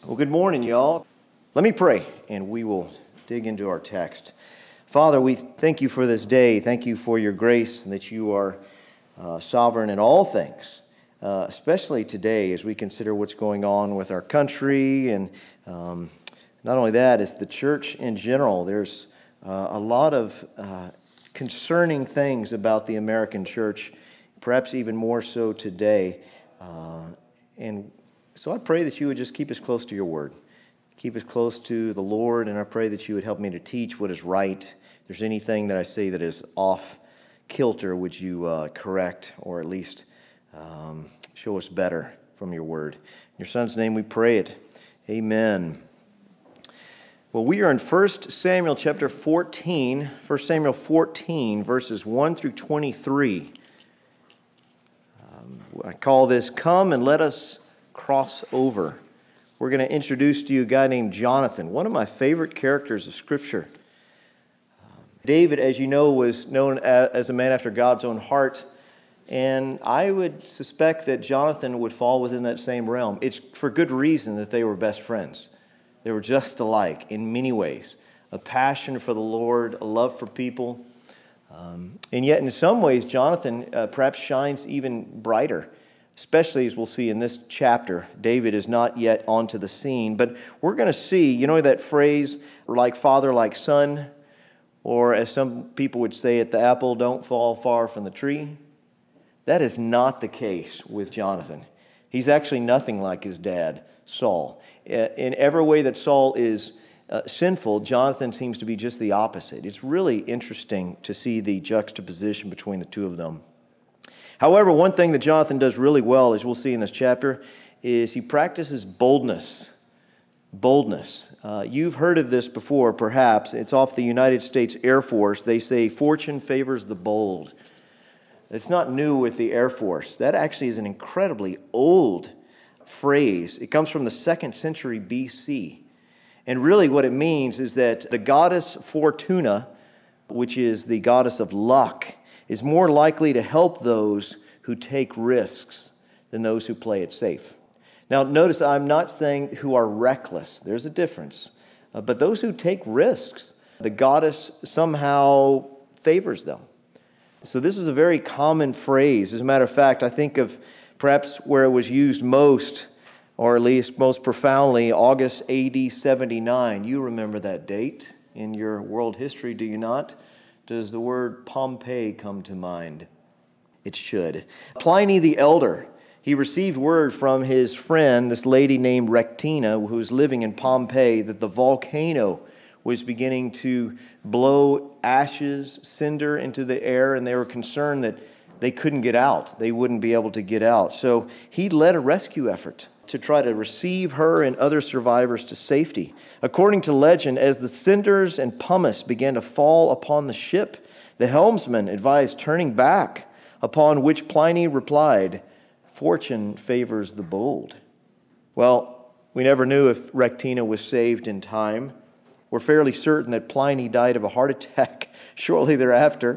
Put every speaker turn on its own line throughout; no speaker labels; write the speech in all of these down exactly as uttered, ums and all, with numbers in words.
Well, good morning, y'all. Let me pray, and we will dig into our text. Father, we thank you for this day. Thank you for your grace and that you are uh, sovereign in all things, uh, especially today as we consider what's going on with our country. And um, not only that, it's the church in general. There's uh, a lot of uh, concerning things about the American church, perhaps even more so today. Uh, and So I pray that you would just keep us close to your word. Keep us close to the Lord, and I pray that you would help me to teach what is right. If there's anything that I say that is off kilter, would you uh, correct or at least um, show us better from your word. In your Son's name we pray it. Amen. Well, we are in First Samuel chapter fourteen, First Samuel fourteen, verses one through twenty-three. Um, I call this, Come and Let Us Cross Over. We're going to introduce to you a guy named Jonathan, one of my favorite characters of Scripture. Um, David, as you know, was known as a man after God's own heart, and I would suspect that Jonathan would fall within that same realm. It's for good reason that they were best friends. They were just alike in many ways. A passion for the Lord, a love for people, um, and yet in some ways Jonathan uh, perhaps shines even brighter. Especially as we'll see in this chapter, David is not yet onto the scene. But we're going to see, you know that phrase, like father, like son? Or as some people would say it, the apple don't fall far from the tree. That is not the case with Jonathan. He's actually nothing like his dad, Saul. In every way that Saul is uh, sinful, Jonathan seems to be just the opposite. It's really interesting to see the juxtaposition between the two of them. However, one thing that Jonathan does really well, as we'll see in this chapter, is he practices boldness. Boldness. Uh, you've heard of this before, perhaps. It's off the United States Air Force. They say, fortune favors the bold. It's not new with the Air Force. That actually is an incredibly old phrase. It comes from the second century B C. And really what it means is that the goddess Fortuna, which is the goddess of luck, is more likely to help those who take risks than those who play it safe. Now, notice I'm not saying who are reckless. There's a difference. Uh, but those who take risks, the goddess somehow favors them. So this is a very common phrase. As a matter of fact, I think of perhaps where it was used most, or at least most profoundly, August A D seventy-nine. You remember that date in your world history, do you not? Does the word Pompeii come to mind? It should. Pliny the Elder, he received word from his friend, this lady named Rectina, who was living in Pompeii, that the volcano was beginning to blow ashes, cinder into the air, and they were concerned that they couldn't get out. They wouldn't be able to get out. So he led a rescue effort to try to receive her and other survivors to safety. According to legend, as the cinders and pumice began to fall upon the ship, the helmsman advised turning back, upon which Pliny replied, "Fortune favors the bold." Well, we never knew if Rectina was saved in time. We're fairly certain that Pliny died of a heart attack shortly thereafter.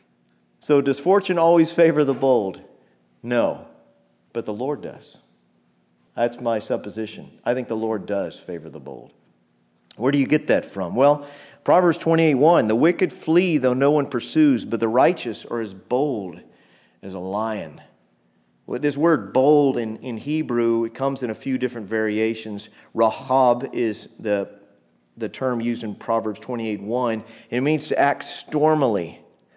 So does fortune always favor the bold? No, but the Lord does. That's my supposition. I think the Lord does favor the bold. Where do you get that from? Well, Proverbs twenty-eight one, the wicked flee though no one pursues, but the righteous are as bold as a lion. Well, this word bold in, in Hebrew, it comes in a few different variations. Rahab is the, the term used in Proverbs twenty-eight one, and it means to act stormily.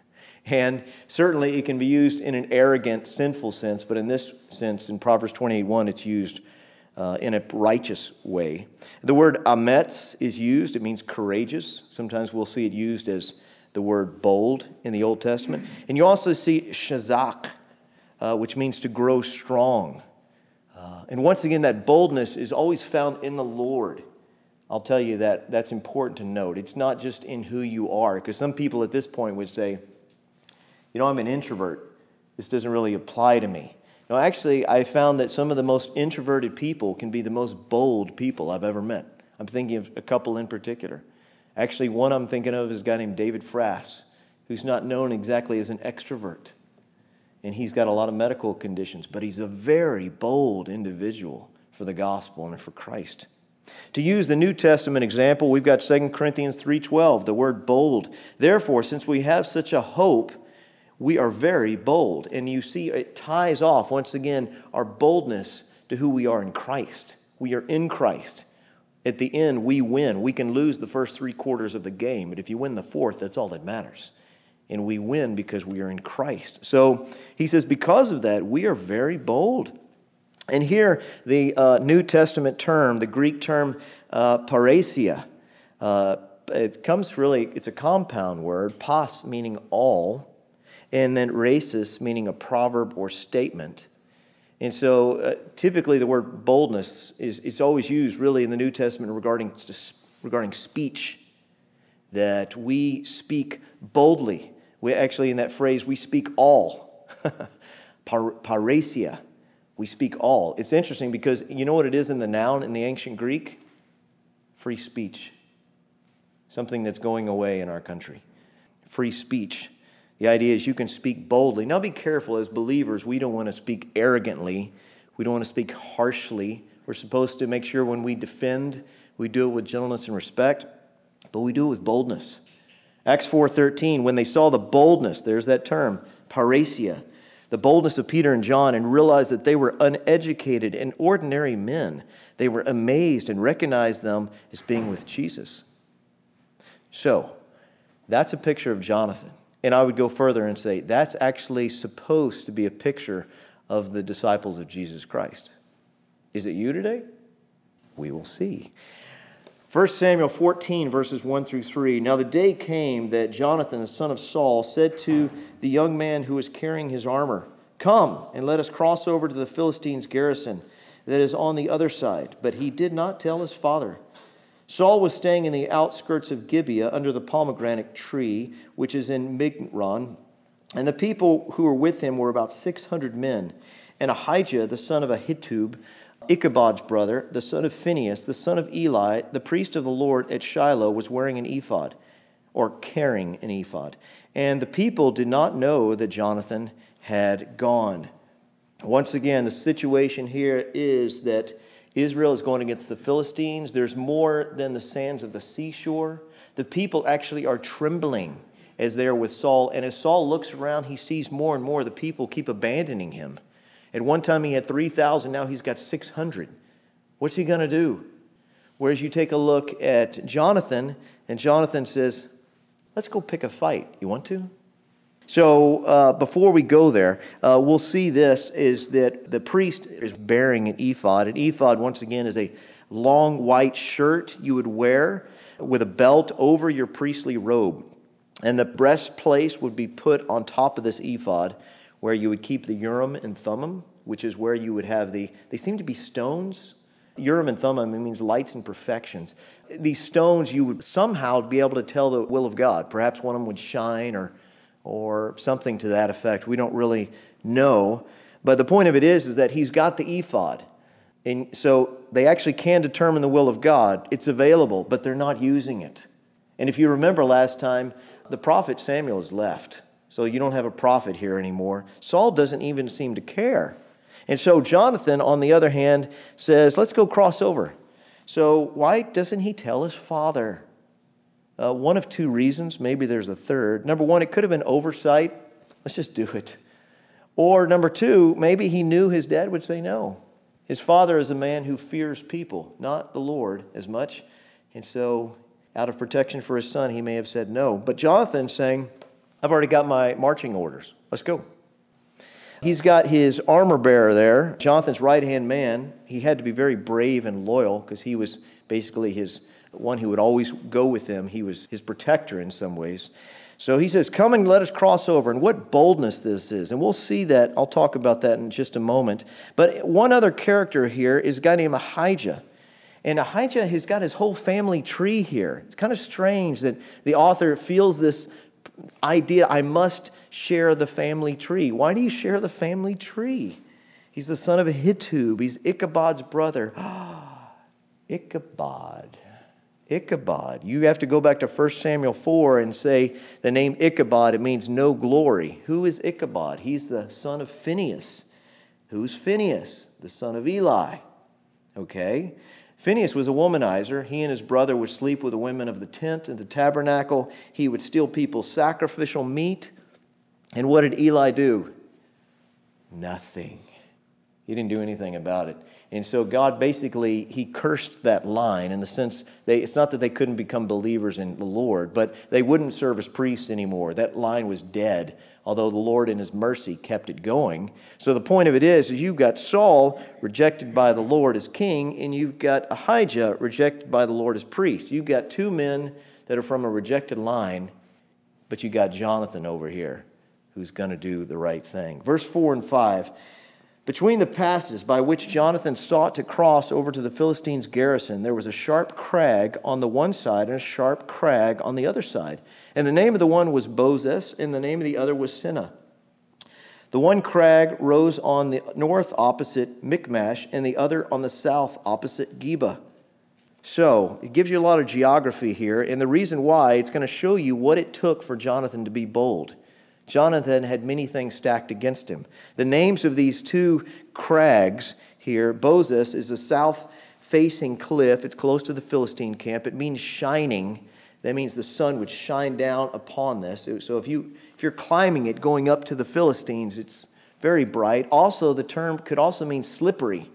And certainly it can be used in an arrogant, sinful sense, but in this sense, in Proverbs twenty-eight one, it's used uh, in a righteous way. The word ametz is used. It means courageous. Sometimes we'll see it used as the word bold in the Old Testament. And you also see shazak, uh, which means to grow strong. Uh, and once again, that boldness is always found in the Lord. I'll tell you that that's important to note. It's not just in who you are, because some people at this point would say, you know, I'm an introvert. This doesn't really apply to me. No, actually, I found that some of the most introverted people can be the most bold people I've ever met. I'm thinking of a couple in particular. Actually, one I'm thinking of is a guy named David Frass, who's not known exactly as an extrovert. And he's got a lot of medical conditions, but he's a very bold individual for the gospel and for Christ. To use the New Testament example, we've got Second Corinthians three twelve, the word bold. Therefore, since we have such a hope, we are very bold. And you see, it ties off, once again, our boldness to who we are in Christ. We are in Christ. At the end, we win. We can lose the first three quarters of the game, but if you win the fourth, that's all that matters. And we win because we are in Christ. So he says, because of that, we are very bold. And here, the uh, New Testament term, the Greek term uh, parousia, uh, it comes really, it's a compound word, pas meaning all, and then rhesis meaning a proverb or statement. And so uh, typically the word boldness is it's always used really in the New Testament regarding, regarding speech, that we speak boldly. We actually, in that phrase, we speak all. Par- parousia. We speak all. It's interesting because you know what it is in the noun in the ancient Greek? Free speech. Something that's going away in our country. Free speech. The idea is you can speak boldly. Now be careful, as believers, we don't want to speak arrogantly. We don't want to speak harshly. We're supposed to make sure when we defend, we do it with gentleness and respect, but we do it with boldness. Acts four thirteen, when they saw the boldness, there's that term, parousia, the boldness of Peter and John, and realized that they were uneducated and ordinary men, they were amazed and recognized them as being with Jesus. So, that's a picture of Jonathan. And I would go further and say that's actually supposed to be a picture of the disciples of Jesus Christ. Is it you today? We will see. First Samuel fourteen, verses one through three. Now the day came that Jonathan, the son of Saul, said to the young man who was carrying his armor, "Come, and let us cross over to the Philistines' garrison that is on the other side." But he did not tell his father. Saul was staying in the outskirts of Gibeah under the pomegranate tree, which is in Migron, and the people who were with him were about six hundred men. And Ahijah, the son of Ahitub, Ichabod's brother, the son of Phinehas, the son of Eli, the priest of the Lord at Shiloh, was wearing an ephod, or carrying an ephod. And the people did not know that Jonathan had gone. Once again, the situation here is that Israel is going against the Philistines. There's more than the sands of the seashore. The people actually are trembling as they're with Saul. And as Saul looks around, he sees more and more the people keep abandoning him. At one time he had three thousand, now he's got six hundred. What's he going to do? Whereas you take a look at Jonathan, and Jonathan says, let's go pick a fight. You want to? So uh, before we go there, uh, we'll see this is that the priest is bearing an ephod. An ephod, once again, is a long white shirt you would wear with a belt over your priestly robe. And the breastplate would be put on top of this ephod, where you would keep the Urim and Thummim, which is where you would have the, they seem to be stones. Urim and Thummim, it means lights and perfections. These stones, you would somehow be able to tell the will of God. Perhaps one of them would shine or or something to that effect. We don't really know. But the point of it is, is that he's got the ephod. And so they actually can determine the will of God. It's available, but they're not using it. And if you remember last time, the prophet Samuel has left. So you don't have a prophet here anymore. Saul doesn't even seem to care. And so Jonathan, on the other hand, says, let's go cross over. So why doesn't he tell his father? Uh, one of two reasons. Maybe there's a third. Number one, it could have been oversight. Let's just do it. Or number two, maybe he knew his dad would say no. His father is a man who fears people, not the Lord as much. And so out of protection for his son, he may have said no. But Jonathan's saying, I've already got my marching orders. Let's go. He's got his armor bearer there, Jonathan's right-hand man. He had to be very brave and loyal because he was basically his one who would always go with him. He was his protector in some ways. So he says, come and let us cross over. And what boldness this is. And we'll see that. I'll talk about that in just a moment. But one other character here is a guy named Ahijah. And Ahijah has got his whole family tree here. It's kind of strange that the author feels this idea, I must share the family tree. Why do you share the family tree? He's the son of Ahitub. He's Ichabod's brother. Ichabod. Ichabod. You have to go back to First Samuel four and say the name Ichabod, it means no glory. Who is Ichabod? He's the son of Phinehas. Who's Phinehas? The son of Eli. Okay. Phinehas was a womanizer. He and his brother would sleep with the women of the tent and the tabernacle. He would steal people's sacrificial meat. And what did Eli do? Nothing. He didn't do anything about it. And so God basically, he cursed that line in the sense, they, it's not that they couldn't become believers in the Lord, but they wouldn't serve as priests anymore. That line was dead, although the Lord in his mercy kept it going. So the point of it is, is you've got Saul rejected by the Lord as king, and you've got Ahijah rejected by the Lord as priest. You've got two men that are from a rejected line, but you got Jonathan over here who's going to do the right thing. Verse four and five. Between the passes by which Jonathan sought to cross over to the Philistines' garrison, there was a sharp crag on the one side and a sharp crag on the other side. And the name of the one was Bozez, and the name of the other was Seneh. The one crag rose on the north opposite Michmash, and the other on the south opposite Geba. So, it gives you a lot of geography here, and the reason why, it's going to show you what it took for Jonathan to be bold. Jonathan had many things stacked against him. The names of these two crags here, Bozez is a south-facing cliff. It's close to the Philistine camp. It means shining. That means the sun would shine down upon this. So if, you, if you're climbing it, going up to the Philistines, it's very bright. Also, the term could also mean slippery.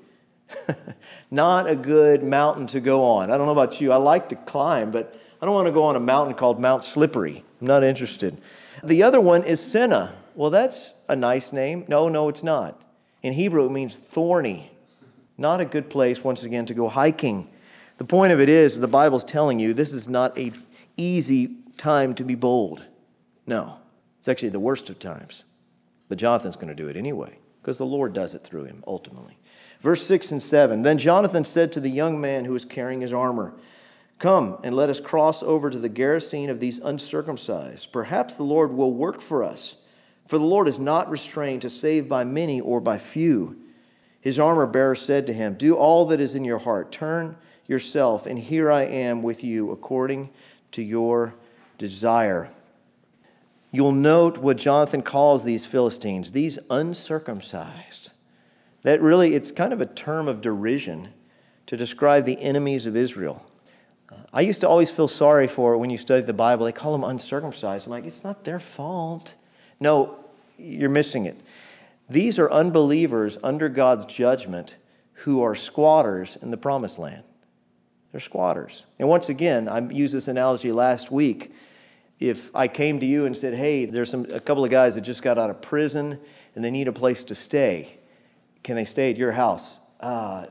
Not a good mountain to go on. I don't know about you. I like to climb, but I don't want to go on a mountain called Mount Slippery. I'm not interested. The other one is Seneh. Well, that's a nice name. No, no, it's not. In Hebrew, it means thorny. Not a good place, once again, to go hiking. The point of it is, the Bible's telling you this is not an easy time to be bold. No, it's actually the worst of times. But Jonathan's going to do it anyway, because the Lord does it through him, ultimately. Verse six and seven. Then Jonathan said to the young man who was carrying his armor, "Come, and let us cross over to the garrison of these uncircumcised. Perhaps the Lord will work for us. For the Lord is not restrained to save by many or by few." His armor bearer said to him, "Do all that is in your heart. Turn yourself, and here I am with you according to your desire." You'll note what Jonathan calls these Philistines, these uncircumcised. That really, it's kind of a term of derision to describe the enemies of Israel. I used to always feel sorry for when you study the Bible. They call them uncircumcised. I'm like, it's not their fault. No, you're missing it. These are unbelievers under God's judgment who are squatters in the promised land. They're squatters. And once again, I used this analogy last week. If I came to you and said, hey, there's some a couple of guys that just got out of prison and they need a place to stay. Can they stay at your house? Uh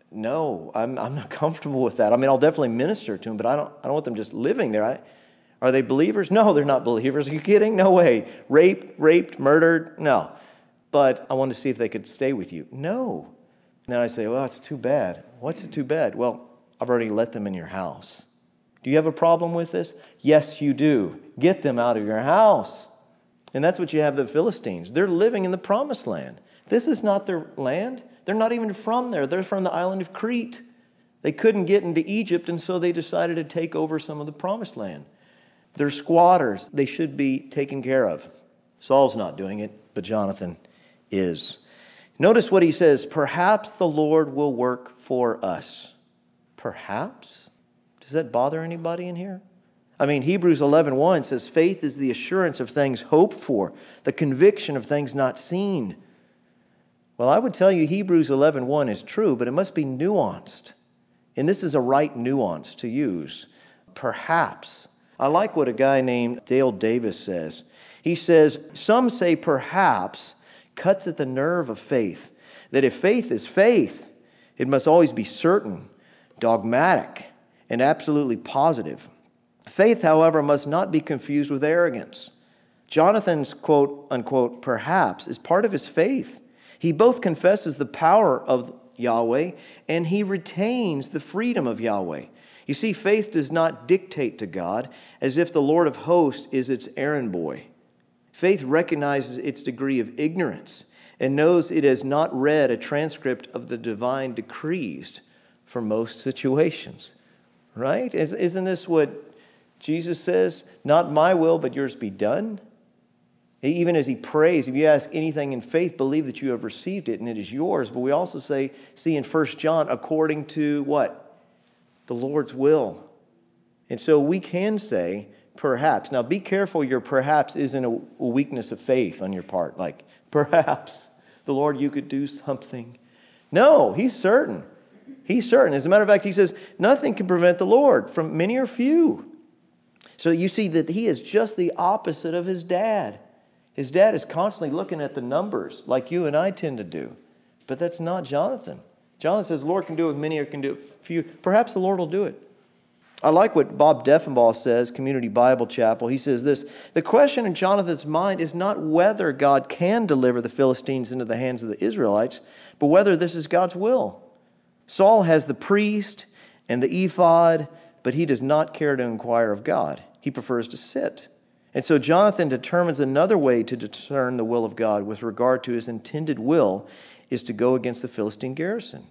No, I'm I'm not comfortable with that. I mean, I'll definitely minister to them, but I don't I don't want them just living there. I, are they believers? No, they're not believers. Are you kidding? No way. Raped, raped, murdered? No. But I want to see if they could stay with you. No. And then I say, well, it's too bad. What's it too bad? Well, I've already let them in your house. Do you have a problem with this? Yes, you do. Get them out of your house. And that's what you have the Philistines. They're living in the promised land. This is not their land. They're not even from there. They're from the island of Crete. They couldn't get into Egypt, and so they decided to take over some of the promised land. They're squatters. They should be taken care of. Saul's not doing it, but Jonathan is. Notice what he says, perhaps the Lord will work for us. Perhaps? Does that bother anybody in here? I mean, Hebrews eleven one says, faith is the assurance of things hoped for, the conviction of things not seen. Well, I would tell you Hebrews eleven one is true, but it must be nuanced. And this is a right nuance to use. Perhaps. I like what a guy named Dale Davis says. He says, some say perhaps cuts at the nerve of faith. That if faith is faith, it must always be certain, dogmatic, and absolutely positive. Faith, however, must not be confused with arrogance. Jonathan's quote, unquote, perhaps is part of his faith. He both confesses the power of Yahweh and he retains the freedom of Yahweh. You see, faith does not dictate to God as if the Lord of hosts is its errand boy. Faith recognizes its degree of ignorance and knows it has not read a transcript of the divine decrees for most situations. Right? Isn't this what Jesus says? Not my will, but yours be done. Even as he prays, if you ask anything in faith, believe that you have received it and it is yours. But we also say, see in First John, according to what? The Lord's will. And so we can say, perhaps. Now be careful your perhaps isn't a, a weakness of faith on your part. Like, perhaps, the Lord, you could do something. No, he's certain. He's certain. As a matter of fact, he says, nothing can prevent the Lord from many or few. So you see that he is just the opposite of his dad. His dad is constantly looking at the numbers like you and I tend to do. But that's not Jonathan. Jonathan says, the Lord can do it with many or can do it with few. Perhaps the Lord will do it. I like what Bob Deffenbaugh says, Community Bible Chapel. He says this, the question in Jonathan's mind is not whether God can deliver the Philistines into the hands of the Israelites, but whether this is God's will. Saul has the priest and the ephod, but he does not care to inquire of God. He prefers to sit. And so Jonathan determines another way to discern the will of God with regard to his intended will is to go against the Philistine garrison.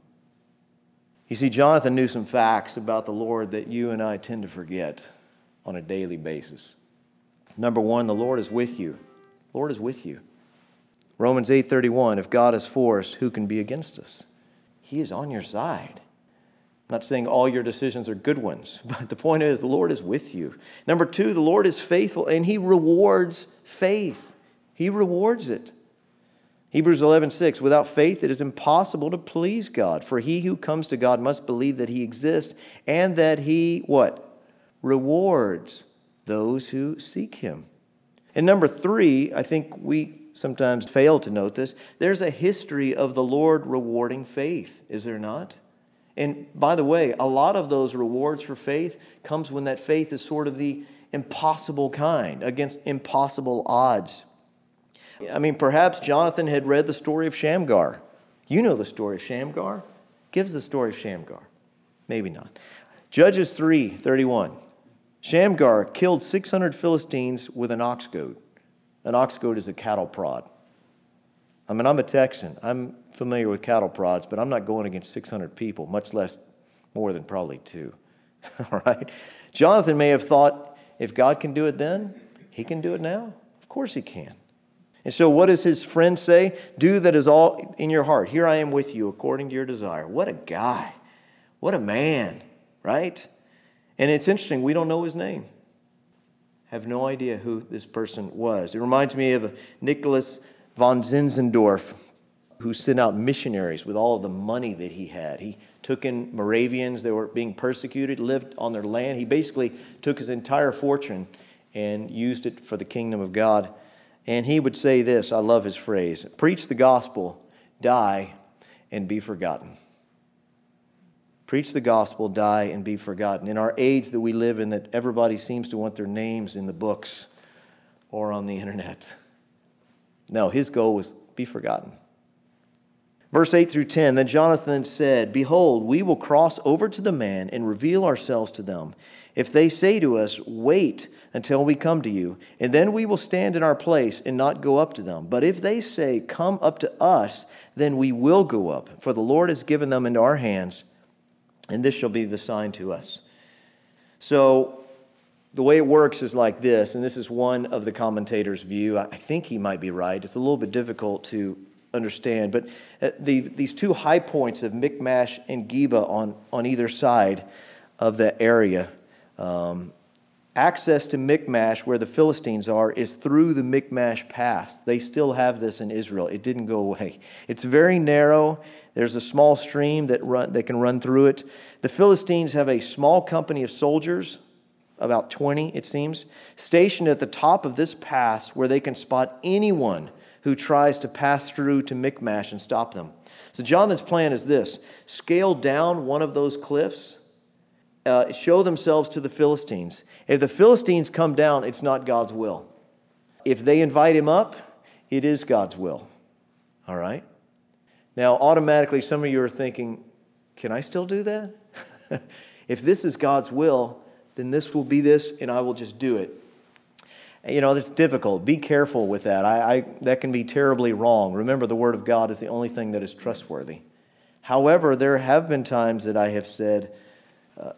You see, Jonathan knew some facts about the Lord that you and I tend to forget on a daily basis. Number one, the Lord is with you. The Lord is with you. Romans eight thirty-one, if God is for us, who can be against us? He is on your side. I'm not saying all your decisions are good ones, but the point is the Lord is with you. Number two, the Lord is faithful and He rewards faith. He rewards it. Hebrews eleven six, without faith it is impossible to please God, for he who comes to God must believe that He exists and that He, what? Rewards those who seek Him. And number three, I think we sometimes fail to note this, there's a history of the Lord rewarding faith, is there not? And by the way, a lot of those rewards for faith comes when that faith is sort of the impossible kind, against impossible odds. I mean, perhaps Jonathan had read the story of Shamgar. You know the story of Shamgar. Give us the story of Shamgar. Maybe not. Judges three thirty-one. Shamgar killed six hundred Philistines with an ox goad. An ox goad is a cattle prod. I mean, I'm a Texan. I'm familiar with cattle prods, but I'm not going against six hundred people, much less more than probably two. All right? Jonathan may have thought, if God can do it then, He can do it now. Of course He can. And so what does his friend say? Do that is all in your heart. Here I am with you according to your desire. What a guy. What a man, right? And it's interesting, we don't know his name. Have no idea who this person was. It reminds me of Nicholas von Zinzendorf, who sent out missionaries with all of the money that he had. He took in Moravians that were being persecuted, lived on their land. He basically took his entire fortune and used it for the kingdom of God. And he would say this, I love his phrase, preach the gospel, die, and be forgotten. Preach the gospel, die, and be forgotten. In our age that we live in, that everybody seems to want their names in the books or on the internet. No, his goal was be forgotten. Verse eight through ten, then Jonathan said, behold, we will cross over to the man and reveal ourselves to them. If they say to us, wait until we come to you, and then we will stand in our place and not go up to them. But if they say, come up to us, then we will go up, for the Lord has given them into our hands, and this shall be the sign to us. So the way it works is like this, and this is one of the commentators' view. I think he might be right. It's a little bit difficult to understand, but the, these two high points of Michmash and Geba on, on either side of the area, um, access to Michmash, where the Philistines are, is through the Michmash Pass. They still have this in Israel. It didn't go away. It's very narrow. There's a small stream that run that can run through it. The Philistines have a small company of soldiers, about twenty, it seems, stationed at the top of this pass where they can spot anyone who tries to pass through to Michmash and stop them. So Jonathan's plan is this: scale down one of those cliffs, uh, show themselves to the Philistines. If the Philistines come down, it's not God's will. If they invite him up, it is God's will. All right? Now, automatically, some of you are thinking, can I still do that? If this is God's will, then this will be this, and I will just do it. You know, it's difficult. Be careful with that. I, I that can be terribly wrong. Remember, the Word of God is the only thing that is trustworthy. However, there have been times that I have said, uh,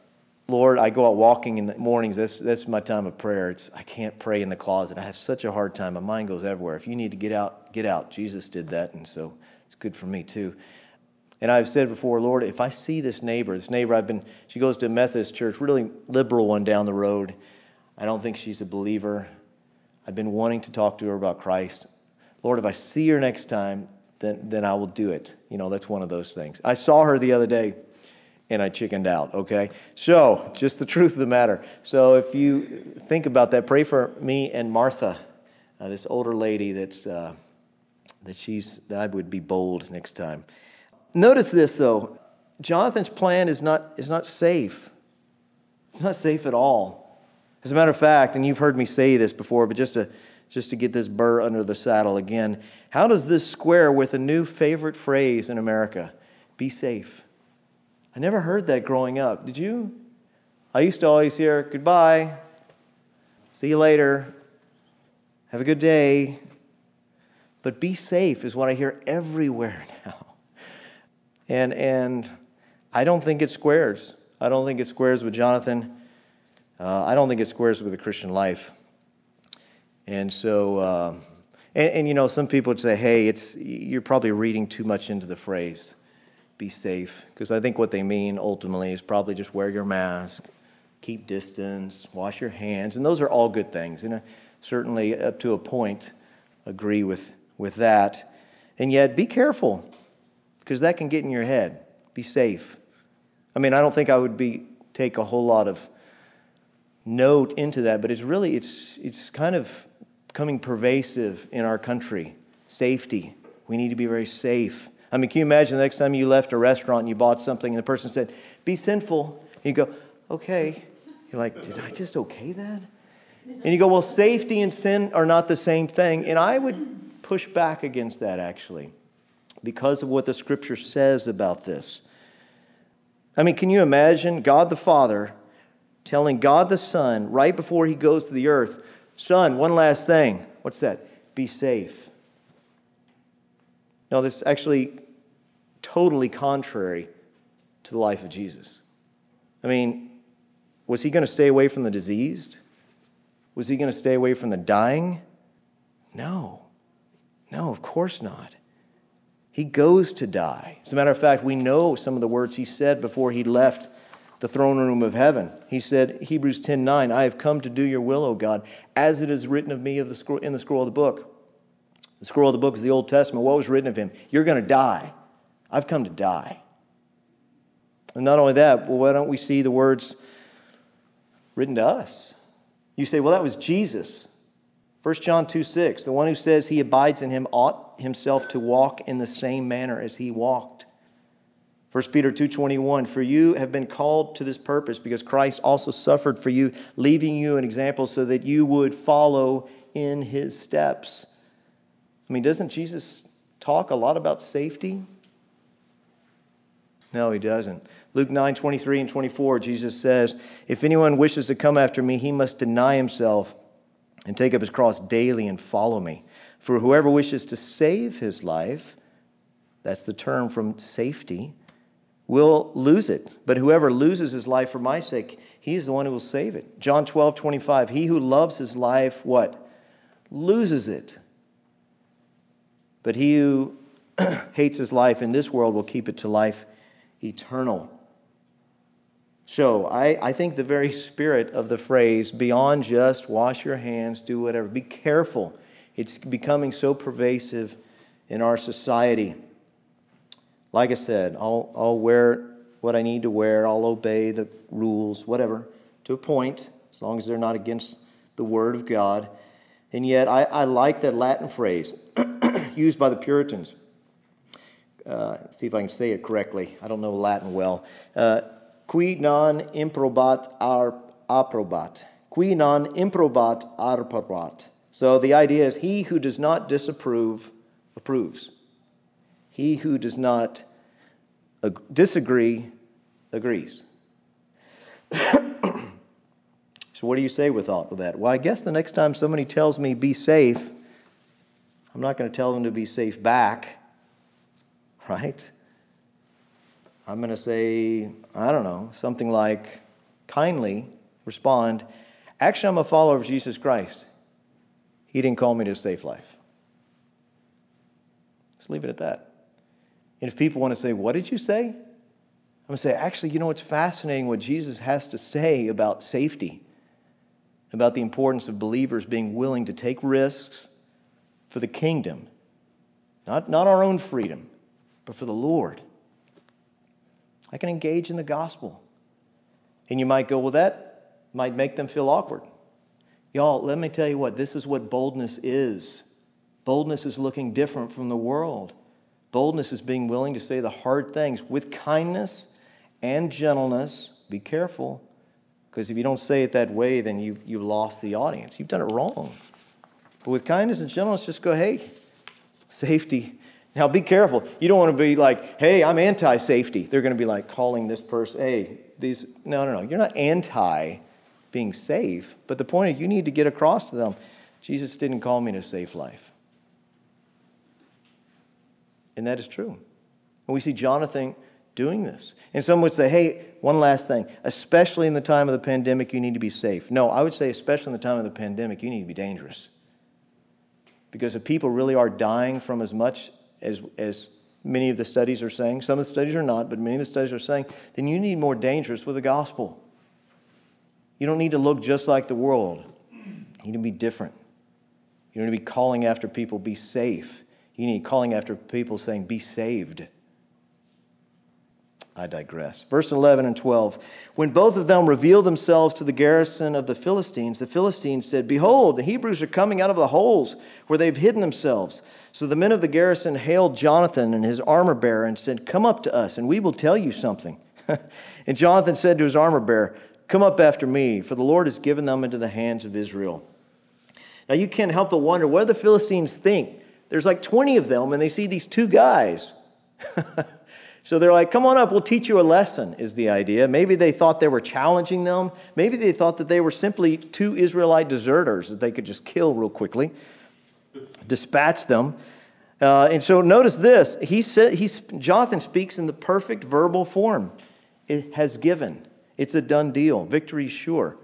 Lord, I go out walking in the mornings. That's that's my time of prayer. It's I can't pray in the closet. I have such a hard time. My mind goes everywhere. If you need to get out, get out. Jesus did that, and so it's good for me too. And I've said before, Lord, if I see this neighbor, this neighbor I've been, she goes to a Methodist church, really liberal one down the road. I don't think she's a believer. I've been wanting to talk to her about Christ. Lord, if I see her next time, then then I will do it. You know, that's one of those things. I saw her the other day, and I chickened out, okay? So, just the truth of the matter. So if you think about that, pray for me and Martha, uh, this older lady that's uh, that she's that I would be bold next time. Notice this though, Jonathan's plan is not is not safe. It's not safe at all. As a matter of fact, and you've heard me say this before, but just to just to get this burr under the saddle again, how does this square with a new favorite phrase in America? Be safe. I never heard that growing up. Did you? I used to always hear, goodbye, see you later, have a good day. But be safe is what I hear everywhere now. And and I don't think it squares. I don't think it squares with Jonathan. Uh, I don't think it squares with the Christian life. And so, uh, and, and you know, some people would say, hey, it's you're probably reading too much into the phrase. Be safe, because I think what they mean ultimately is probably just wear your mask, keep distance, wash your hands, and those are all good things. And I certainly, up to a point, agree with, with that. And yet, be careful, because that can get in your head. Be safe. I mean, I don't think I would be take a whole lot of note into that, but it's really it's it's kind of becoming pervasive in our country. Safety. We need to be very safe. I mean, can you imagine the next time you left a restaurant and you bought something and the person said, be sinful. And you go, okay. You're like, did I just okay that? And you go, well, safety and sin are not the same thing. And I would push back against that, actually, because of what the Scripture says about this. I mean, can you imagine God the Father telling God the Son right before He goes to the earth, Son, one last thing. What's that? Be safe. No, this is actually totally contrary to the life of Jesus. I mean, was He going to stay away from the diseased? Was He going to stay away from the dying? No. No, of course not. He goes to die. As a matter of fact, we know some of the words He said before He left the throne room of heaven. He said, Hebrews ten nine, I have come to do your will, O God, as it is written of me of the scroll, in the scroll of the book. The scroll of the book is the Old Testament. What was written of Him? You're going to die. I've come to die. And not only that, well, why don't we see the words written to us? You say, well, that was Jesus. First John two six, the one who says he abides in Him ought himself to walk in the same manner as He walked. First Peter two twenty-one, for you have been called to this purpose because Christ also suffered for you, leaving you an example so that you would follow in His steps. I mean, doesn't Jesus talk a lot about safety? No, He doesn't. Luke nine twenty-three and twenty-four, Jesus says, if anyone wishes to come after me, he must deny himself and take up his cross daily and follow me. For whoever wishes to save his life, that's the term from safety, will lose it. But whoever loses his life for my sake, he is the one who will save it. John twelve twenty-five, he who loves his life, what? Loses it. But he who hates his life in this world will keep it to life eternal. So I, I think the very spirit of the phrase, beyond just wash your hands, do whatever, be careful. It's becoming so pervasive in our society. Like I said, I'll, I'll wear what I need to wear. I'll obey the rules, whatever, to a point, as long as they're not against the Word of God. And yet I, I like that Latin phrase used by the Puritans. Uh, see if I can say it correctly. I don't know Latin well. Uh, Qui non improbat ar approbat. Qui non improbat approbat. So the idea is he who does not disapprove approves. He who does not ag- disagree agrees. So what do you say with all of that? Well, I guess the next time somebody tells me be safe, I'm not going to tell them to be safe back, right? I'm going to say, I don't know, something like, kindly respond, actually, I'm a follower of Jesus Christ. He didn't call me to a safe life. Let's leave it at that. And if people want to say, what did you say? I'm going to say, actually, you know, it's fascinating what Jesus has to say about safety, about the importance of believers being willing to take risks for the kingdom. Not, not our own freedom, but for the Lord. I can engage in the gospel. And you might go, well, that might make them feel awkward. Y'all, let me tell you what, this is what boldness is. Boldness is looking different from the world. Boldness is being willing to say the hard things with kindness and gentleness. Be careful, because if you don't say it that way, then you, you've lost the audience. You've done it wrong. But with kindness and gentleness, just go, hey, safety. Now be careful. You don't want to be like, hey, I'm anti-safety. They're going to be like calling this person, hey, these. No, no, no. You're not anti being safe. But the point is, you need to get across to them, Jesus didn't call me to a safe life. And that is true. And we see Jonathan doing this. And some would say, hey, one last thing. Especially in the time of the pandemic, you need to be safe. No, I would say especially in the time of the pandemic, you need to be dangerous. Because if people really are dying from as much as, as many of the studies are saying, some of the studies are not, but many of the studies are saying, then you need more dangerous with the gospel. You don't need to look just like the world. You need to be different. You need to be calling after people, be safe. You need calling after people saying, be saved. I digress. Verse eleven and twelve. When both of them revealed themselves to the garrison of the Philistines, the Philistines said, behold, the Hebrews are coming out of the holes where they've hidden themselves. So the men of the garrison hailed Jonathan and his armor-bearer and said, come up to us, and we will tell you something. And Jonathan said to his armor-bearer, come up after me, for the Lord has given them into the hands of Israel. Now you can't help but wonder, what do the Philistines think? There's like twenty of them, and they see these two guys. So they're like, come on up, we'll teach you a lesson, is the idea. Maybe they thought they were challenging them. Maybe they thought that they were simply two Israelite deserters that they could just kill real quickly, dispatch them. Uh, and so notice this. He said, he's, Jonathan speaks in the perfect verbal form. It has given. It's a done deal. Victory's sure.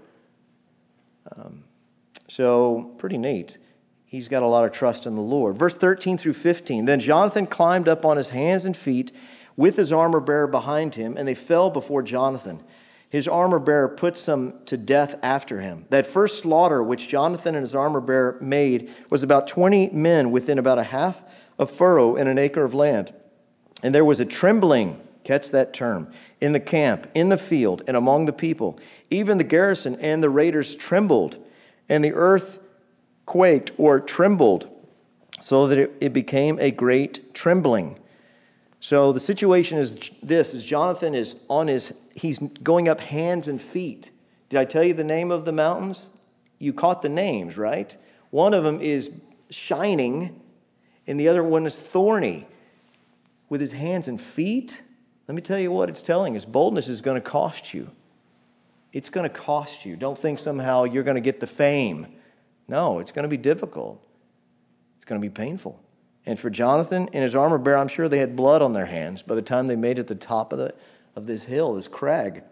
Um, so pretty neat. He's got a lot of trust in the Lord. Verse thirteen through fifteen. Then Jonathan climbed up on his hands and feet with his armor-bearer behind him, and they fell before Jonathan. His armor-bearer put some to death after him. That first slaughter which Jonathan and his armor-bearer made was about twenty men within about a half a furrow in an acre of land. And there was a trembling, catch that term, in the camp, in the field, and among the people. Even the garrison and the raiders trembled, and the earth quaked or trembled, so that it, it became a great trembling. So the situation is this, is Jonathan is on his, he's going up hands and feet. Did I tell you the name of the mountains? You caught the names, right? One of them is shining, and the other one is thorny. With his hands and feet, let me tell you what it's telling us. Boldness is going to cost you. It's going to cost you. Don't think somehow you're going to get the fame. No, it's going to be difficult. It's going to be painful. And for Jonathan and his armor bearer, I'm sure they had blood on their hands by the time they made it to the top of the of this hill, this crag.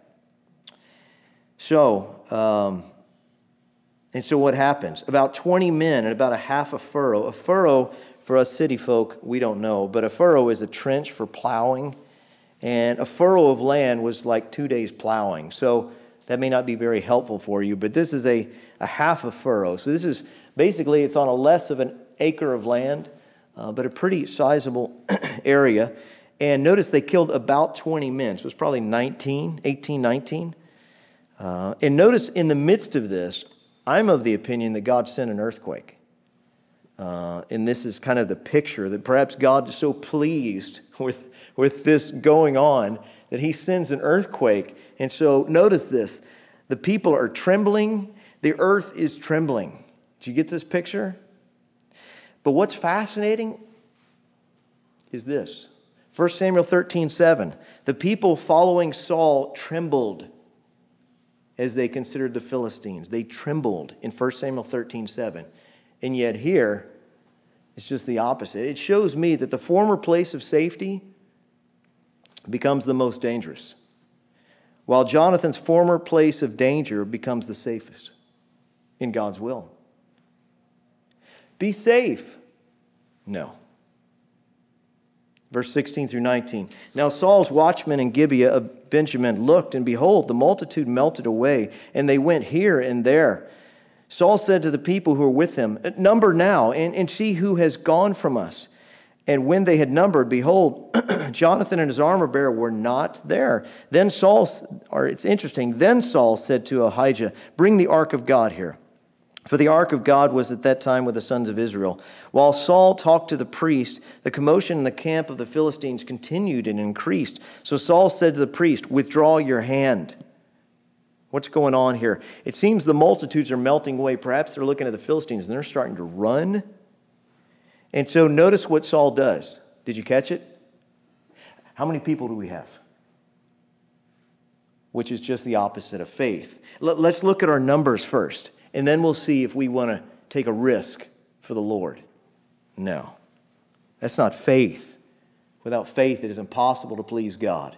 So, um, and so what happens? About twenty men and about a half a furrow. A furrow, for us city folk, we don't know, but a furrow is a trench for plowing. And a furrow of land was like two days plowing. So that may not be very helpful for you, but this is a, a half a furrow. So this is basically, it's on a less of an acre of land. Uh, but a pretty sizable area. And notice they killed about twenty men. So it's probably nineteen, eighteen, nineteen. Uh, and notice in the midst of this, I'm of the opinion that God sent an earthquake. Uh, and this is kind of the picture that perhaps God is so pleased with, with this going on that he sends an earthquake. And so notice this. The people are trembling. The earth is trembling. Do you get this picture? But what's fascinating is this. First Samuel thirteen seven. The people following Saul trembled as they considered the Philistines. They trembled in First Samuel thirteen seven. And yet here, it's just the opposite. It shows me that the former place of safety becomes the most dangerous. while Jonathan's former place of danger becomes the safest in God's will. Be safe. No. Verse sixteen through nineteen. Now Saul's watchmen in Gibeah of Benjamin looked, and behold, the multitude melted away, and they went here and there. Saul said to the people who were with him, Number now, and, and see who has gone from us. And when they had numbered, behold, Jonathan and his armor bearer were not there. Then Saul, or it's interesting, then Saul said to Ahijah, Bring the ark of God here. For the ark of God was at that time with the sons of Israel. While Saul talked to the priest, the commotion in the camp of the Philistines continued and increased. So Saul said to the priest, Withdraw your hand. What's going on here? It seems the multitudes are melting away. Perhaps they're looking at the Philistines and they're starting to run. And so notice what Saul does. Did you catch it? How many people do we have? Which is just the opposite of faith. Let's look at our numbers first. And then we'll see if we want to take a risk for the Lord. No. That's not faith. Without faith, it is impossible to please God.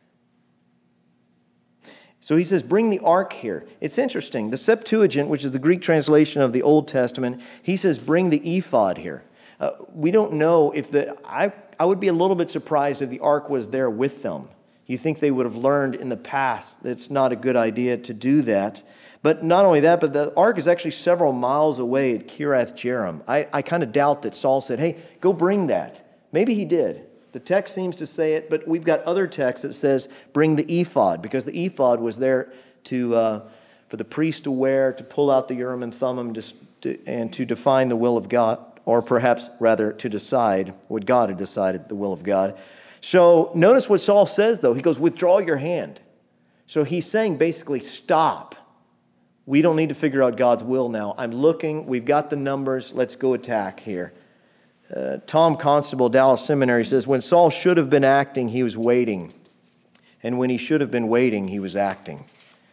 So he says, bring the ark here. It's interesting. The Septuagint, which is the Greek translation of the Old Testament, he says, bring the ephod here. Uh, we don't know if the... I, I would be a little bit surprised if the ark was there with them. You think they would have learned in the past that it's not a good idea to do that. But not only that, but the ark is actually several miles away at Kiriath Jearim. I, I kind of doubt that Saul said, hey, go bring that. Maybe he did. The text seems to say it, but we've got other texts that says bring the ephod, because the ephod was there to uh, for the priest to wear, to pull out the Urim and Thummim to, to, and to define the will of God, or perhaps rather to decide what God had decided, the will of God. So notice what Saul says, though. He goes, withdraw your hand. So he's saying basically, stop. We don't need to figure out God's will now. I'm looking. We've got the numbers. Let's go attack here. Uh, Tom Constable, Dallas Seminary, says, when Saul should have been acting, he was waiting. And when he should have been waiting, he was acting.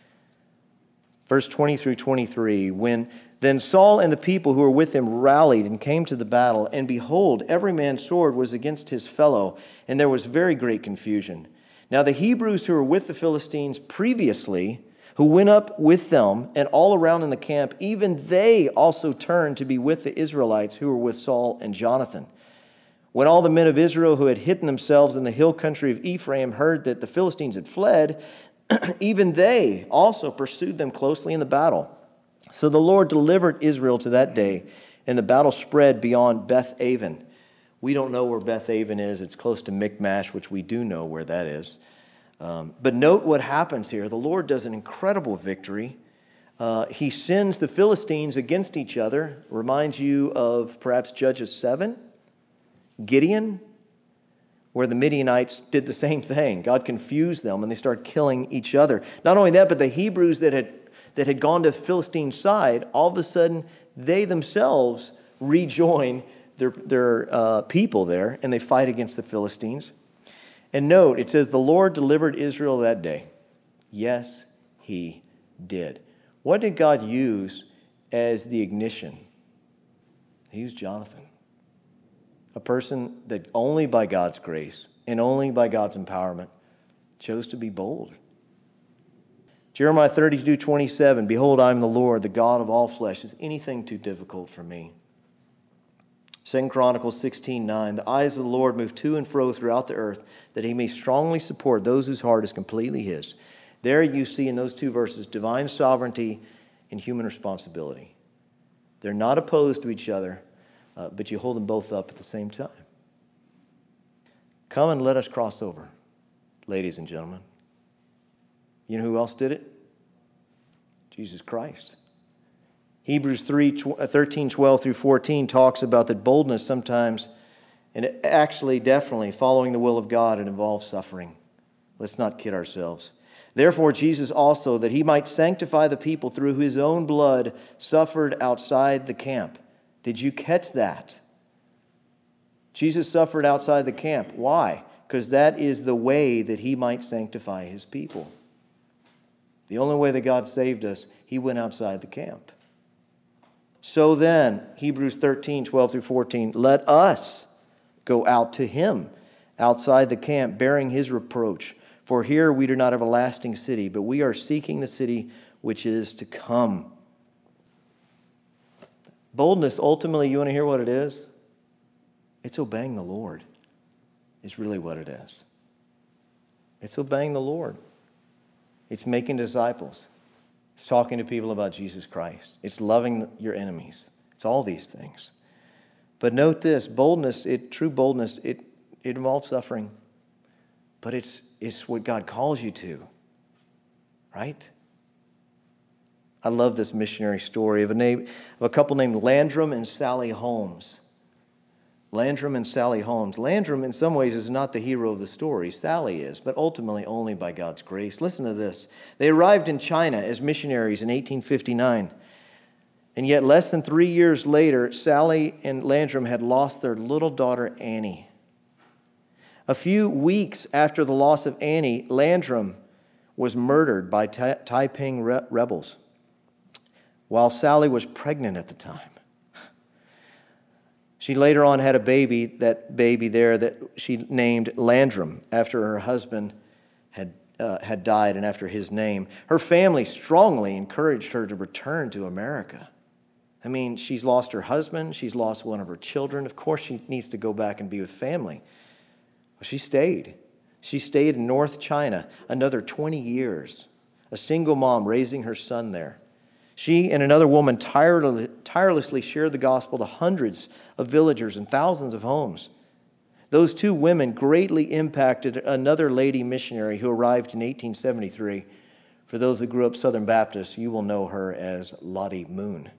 Verse twenty through twenty-three, when then Saul and the people who were with him rallied and came to the battle, and behold, every man's sword was against his fellow, and there was very great confusion. Now the Hebrews who were with the Philistines previously, who went up with them and all around in the camp, even they also turned to be with the Israelites who were with Saul and Jonathan. When all the men of Israel who had hidden themselves in the hill country of Ephraim heard that the Philistines had fled, even they also pursued them closely in the battle. So the Lord delivered Israel to that day, and the battle spread beyond Beth Aven. We don't know where Beth Aven is. It's close to Michmash, which we do know where that is. Um, but note what happens here. The Lord does an incredible victory. Uh, he sends the Philistines against each other. Reminds you of perhaps Judges seven, Gideon, where the Midianites did the same thing. God confused them and they started killing each other. Not only that, but the Hebrews that had that had gone to the Philistine side, all of a sudden they themselves rejoin their, their uh, people there, and they fight against the Philistines. And note, it says, the Lord delivered Israel that day. Yes, he did. What did God use as the ignition? He used Jonathan. A person that only by God's grace and only by God's empowerment chose to be bold. Jeremiah thirty-two twenty-seven, behold, I am the Lord, the God of all flesh. Is anything too difficult for me? Second Chronicles sixteen nine, the eyes of the Lord move to and fro throughout the earth, that he may strongly support those whose heart is completely his. There you see in those two verses divine sovereignty and human responsibility. They're not opposed to each other, uh, but you hold them both up at the same time. Come and let us cross over, ladies and gentlemen. You know who else did it? Jesus Christ. Hebrews three, thirteen, twelve through fourteen talks about that boldness sometimes, and actually definitely following the will of God, it involves suffering. Let's not kid ourselves. Therefore Jesus also, that he might sanctify the people through his own blood, suffered outside the camp. Did you catch that? Jesus suffered outside the camp. Why? Because that is the way that he might sanctify his people. The only way that God saved us, he went outside the camp. So then, Hebrews thirteen, twelve through fourteen, let us go out to him outside the camp, bearing his reproach. For here we do not have a lasting city, but we are seeking the city which is to come. Boldness, ultimately, you want to hear what it is? It's obeying the Lord, is really what it is. It's obeying the Lord. It's making disciples. It's talking to people about Jesus Christ. It's loving your enemies. It's all these things. But note this, boldness, it true boldness, it, it involves suffering. But it's it's what God calls you to. Right? I love this missionary story of a name of a couple named Landrum and Sally Holmes. Landrum and Sally Holmes. Landrum, in some ways, is not the hero of the story. Sally is, but ultimately only by God's grace. Listen to this. They arrived in China as missionaries in eighteen fifty-nine. And yet, less than three years later, Sally and Landrum had lost their little daughter, Annie. A few weeks after the loss of Annie, Landrum was murdered by Ta- Taiping re- rebels, while Sally was pregnant at the time. She later on had a baby, that baby there that she named Landrum after her husband had uh, had died and after his name. Her family strongly encouraged her to return to America. I mean, she's lost her husband, she's lost one of her children. Of course she needs to go back and be with family. Well, she stayed. She stayed in North China another twenty years, a single mom raising her son there. She and another woman tirelessly shared the gospel to hundreds of villagers and thousands of homes. Those two women greatly impacted another lady missionary who arrived in eighteen seventy-three. For those that grew up Southern Baptist, you will know her as Lottie Moon.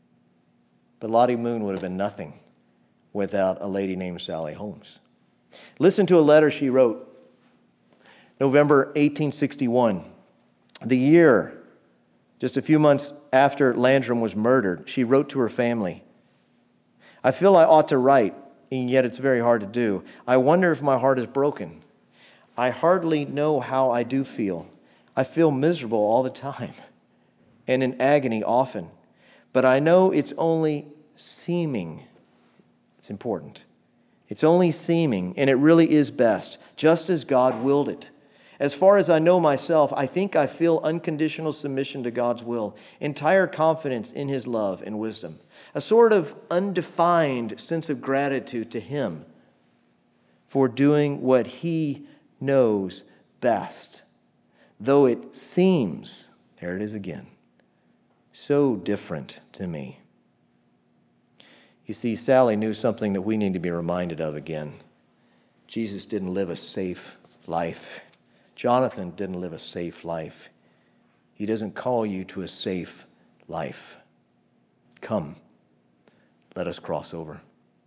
But Lottie Moon would have been nothing without a lady named Sally Holmes. Listen to a letter she wrote, November eighteen sixty-one. The year, just a few months after Landrum was murdered, she wrote to her family, I feel I ought to write, and yet it's very hard to do. I wonder if my heart is broken. I hardly know how I do feel. I feel miserable all the time and in agony often. But I know it's only seeming. It's important. It's only seeming, and it really is best, just as God willed it. As far as I know myself, I think I feel unconditional submission to God's will, entire confidence in His love and wisdom, a sort of undefined sense of gratitude to Him for doing what He knows best, though it seems, there it is again, so different to me. You see, Sally knew something that we need to be reminded of again. Jesus didn't live a safe life. Jonathan didn't live a safe life. He doesn't call you to a safe life. Come, let us cross over.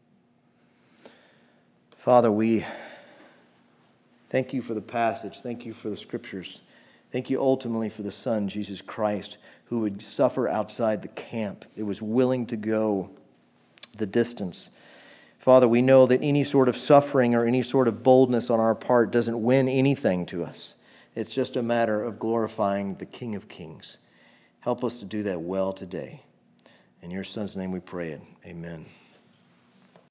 Father, we thank you for the passage. Thank you for the scriptures. Thank you ultimately for the Son, Jesus Christ, who would suffer outside the camp, that was willing to go the distance. Father, we know that any sort of suffering or any sort of boldness on our part doesn't win anything to us. It's just a matter of glorifying the King of Kings. Help us to do that well today. In your Son's name we pray it. Amen.